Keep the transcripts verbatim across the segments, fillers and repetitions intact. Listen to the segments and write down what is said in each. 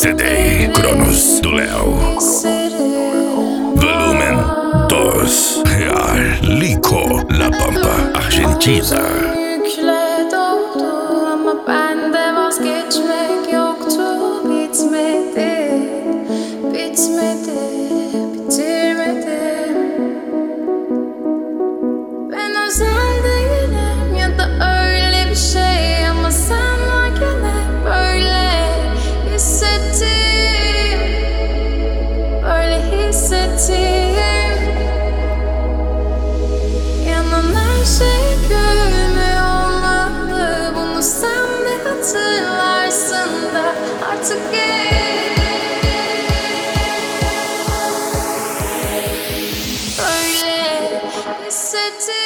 Yesterday, Kronos do Léo. Volumen dos. Real Lico, La Pampa, Argentina. Yükle doldu ama bende vazgeçmek yoktu. Bitmedi, bitmedi, bitirmedim. Ben özel değilim ya da öyle bir şey, ama sen varken hep böyle hissettim, böyle hissettim. Yanan her şey gülme olmalı, bunu sen de hatırlarsın da artık gel. Böyle hissettim.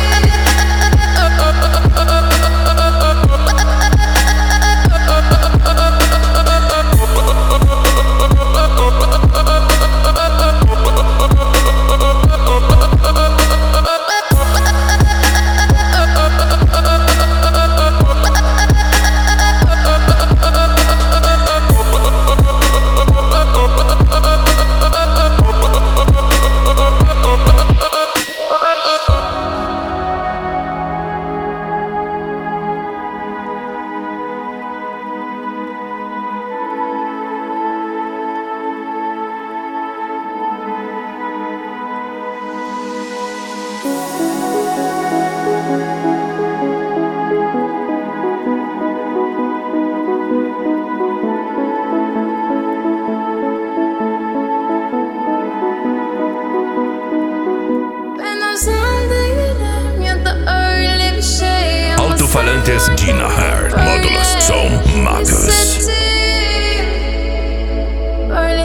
Alto-falantes Gina Hart, módulos Som Marcus. Hissettim, böyle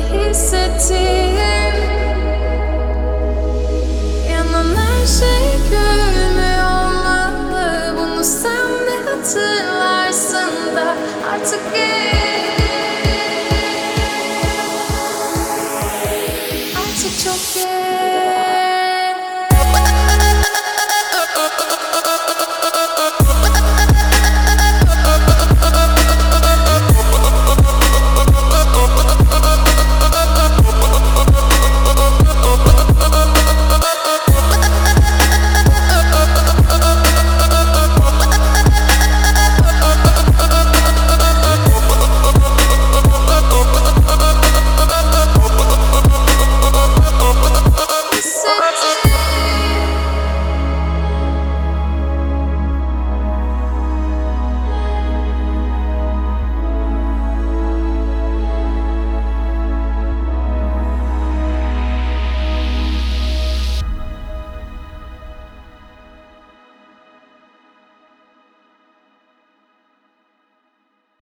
hissettim. Yanan her şey gül.